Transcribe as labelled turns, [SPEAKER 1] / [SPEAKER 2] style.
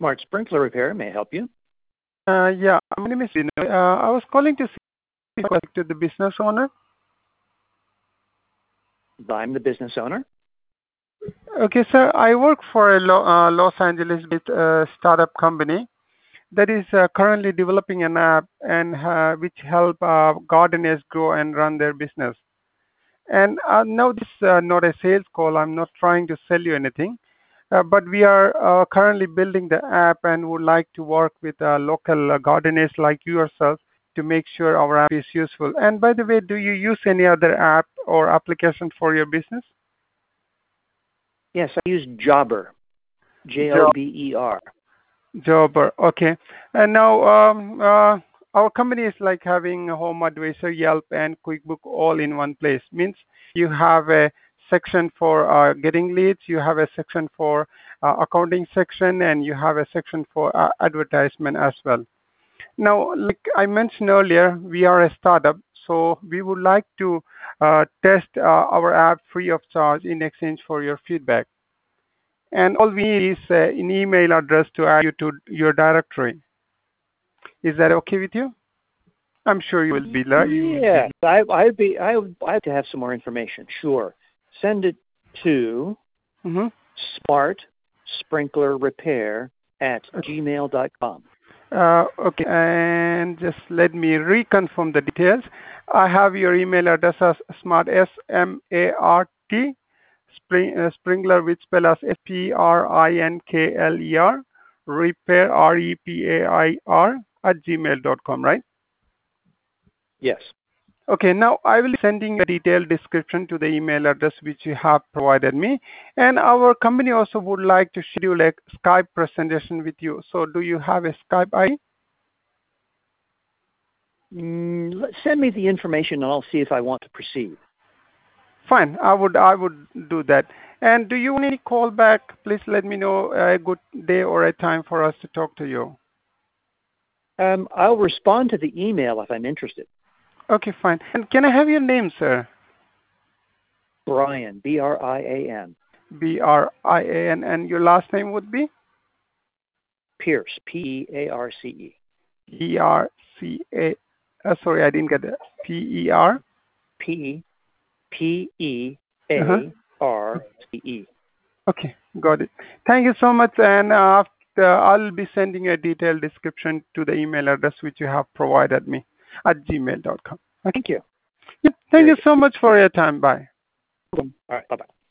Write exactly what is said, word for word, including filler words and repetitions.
[SPEAKER 1] Smart Sprinkler Repair may I help you.
[SPEAKER 2] Uh, yeah, my name is Vinu. Uh, I was calling to speak to the business owner.
[SPEAKER 1] I'm the business owner.
[SPEAKER 2] Okay, sir. I work for a Lo- uh, Los Angeles-based uh, startup company that is uh, currently developing an app and uh, which help uh, gardeners grow and run their business. And uh, now this is uh, not a sales call. I'm not trying to sell you anything. Uh, but we are uh, currently building the app and would like to work with uh, local uh, gardeners like you yourself to make sure our app is useful. And by the way, do you use any other app or application for your business?
[SPEAKER 1] Yes, I use Jobber. J O
[SPEAKER 2] Job,
[SPEAKER 1] B E R.
[SPEAKER 2] Jobber. Okay. And now um, uh, our company is like having a Home Advisor, Yelp, and QuickBook all in one place. Means you have a section for uh, getting leads, you have a section for uh, accounting section, and you have a section for uh, advertisement as well. Now, like I mentioned earlier, we are a startup, so we would like to uh, test uh, our app free of charge in exchange for your feedback. And all we need is uh, an email address to add you to your directory. Is that okay with you? I'm sure you will be.
[SPEAKER 1] Yes, I, I'd be. I would I have to have some more information. Sure, send it to
[SPEAKER 2] Mm-hmm.
[SPEAKER 1] Smart Sprinkler Repair at gmail dot com.
[SPEAKER 2] Uh, okay, and just let me reconfirm the details. I have your email address as smart, S M A R T, Spring, uh, Sprinkler, which spell as S P R I N K L E R, repair, R E P A I R, at gmail dot com, right?
[SPEAKER 1] Yes.
[SPEAKER 2] Okay, now I will be sending a detailed description to the email address which you have provided me. And our company also would like to schedule a Skype presentation with you. So do you have a Skype I D?
[SPEAKER 1] Mm, let- send me the information, and I'll see if I want to proceed.
[SPEAKER 2] Fine, I would I would do that. And do you want any call back? Please let me know a good day or a time for us to talk to you.
[SPEAKER 1] Um, I'll respond to the email if I'm interested.
[SPEAKER 2] Okay, fine. And can I have your name, sir?
[SPEAKER 1] Brian, B R I A N.
[SPEAKER 2] B R I A N, and your last name would be?
[SPEAKER 1] Pierce, P E A R C E.
[SPEAKER 2] E R C A. Uh, sorry, I didn't get that. P E R?
[SPEAKER 1] P P E
[SPEAKER 2] Uh-huh.
[SPEAKER 1] A R C E.
[SPEAKER 2] Okay, got it. Thank you so much. And uh, after, I'll be sending a detailed description to the email address which you have provided me at gmail dot com. Okay.
[SPEAKER 1] Thank you.
[SPEAKER 2] Yeah, thank
[SPEAKER 1] Very
[SPEAKER 2] you
[SPEAKER 1] good.
[SPEAKER 2] so much for your time. Bye.
[SPEAKER 1] All right. Bye bye.